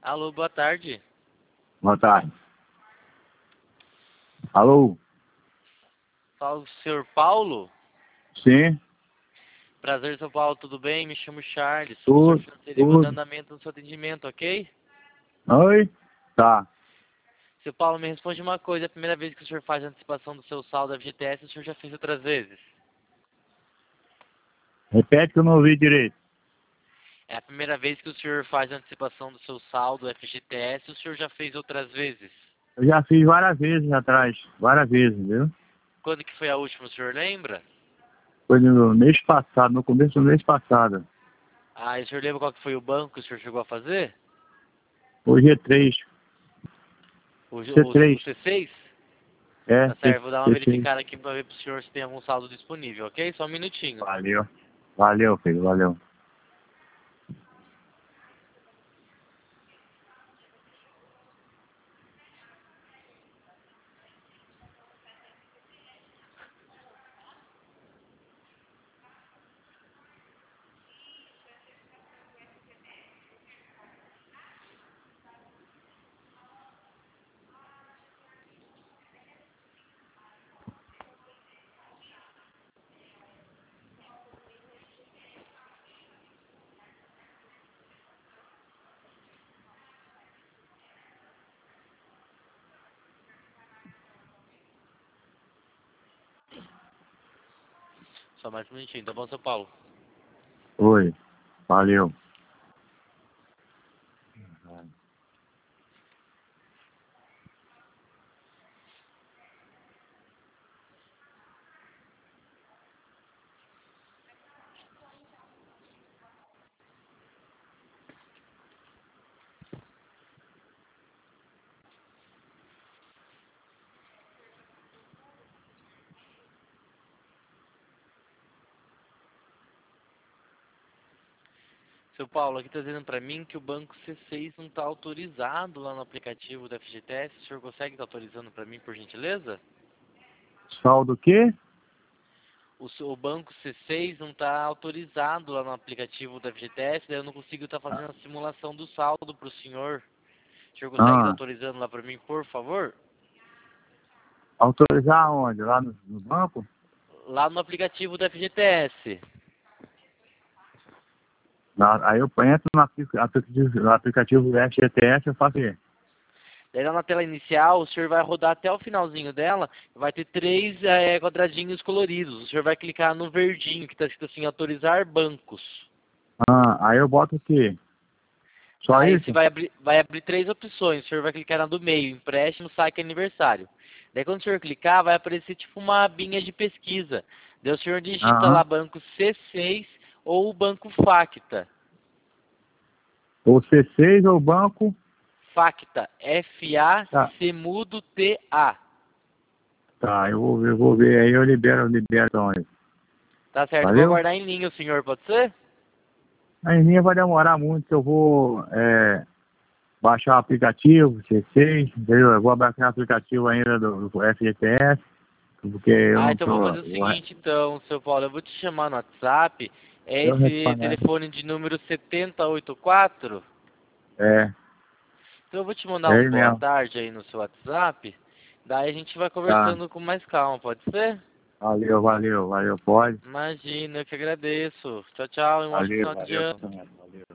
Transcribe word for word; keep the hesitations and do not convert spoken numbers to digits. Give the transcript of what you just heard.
Alô, boa tarde. Boa tarde. Alô? Fala o senhor Paulo? Sim? Prazer, seu Paulo, tudo bem? Me chamo Charles, sou Tudo, consultor financeiro e vou dando tudo. andamento no seu atendimento, ok? Oi? Tá. Seu Paulo, me responde uma coisa, é a primeira vez que o senhor faz a antecipação do seu saldo da F G T S, o senhor já fez outras vezes? Repete que eu não ouvi direito. É a primeira vez que o senhor faz a antecipação do seu saldo F G T S, o senhor já fez outras vezes? Eu já fiz várias vezes atrás. Várias vezes, viu? Quando que foi a última, o senhor lembra? Foi no mês passado, no começo do mês passado. Ah, e o senhor lembra qual que foi o banco que o senhor chegou a fazer? O G três. O, C o, três. o C seis? É, Tá C, certo, vou dar uma C6. verificada aqui pra ver pro senhor se tem algum saldo disponível, ok? Só um minutinho. Valeu. Valeu, filho. Valeu. Só mais um minutinho, tá bom, São Paulo? Oi. Valeu. Seu Paulo, aqui tá dizendo pra mim que o banco C seis não tá autorizado lá no aplicativo da F G T S. O senhor consegue estar autorizando pra mim, por gentileza? Saldo o quê? O, seu- o banco C seis não tá autorizado lá no aplicativo da F G T S, daí eu não consigo estar fazendo a simulação do saldo pro senhor. O senhor consegue estar Ah. autorizando lá pra mim, por favor? Autorizar onde? Lá no, no banco? Lá no aplicativo da F G T S. Na, aí eu entro no aplica- aplicativo, no aplicativo F G T S e eu faço o quê? Daí lá na tela inicial, o senhor vai rodar até o finalzinho dela, vai ter três eh, quadradinhos coloridos. O senhor vai clicar no verdinho, que está escrito assim, autorizar bancos. Ah, aí eu boto o quê? Só Aí você isso? vai abrir, vai abrir três opções. O senhor vai clicar na do meio, empréstimo, saque e aniversário. Daí quando o senhor clicar, vai aparecer tipo uma abinha de pesquisa. Daí o senhor digita lá Aham. banco C seis ou o banco Facta. O C seis ou o banco? Facta, Tá. F A C mudo T A. Tá, eu vou, eu vou ver aí, eu libero, eu libero então aí. Tá certo, eu vou Valeu? aguardar em linha o senhor, pode ser? A minha vai demorar muito, eu vou é, baixar o aplicativo, C seis, entendeu? Eu vou baixar o aplicativo ainda do, do F G T S, porque eu Ah, não então eu vou tô. fazer o seguinte então, seu Paulo, eu vou te chamar no WhatsApp, é Eu esse retornar. telefone de número setenta e oitenta e quatro? É, Então eu vou te mandar é um ele boa mesmo. tarde aí no seu WhatsApp, daí a gente vai Tá. conversando com mais calma, pode ser? Valeu, valeu, valeu, pode. Imagina, eu que agradeço. Tchau, tchau e um ótimo Valeu, final de valeu. ano. Valeu.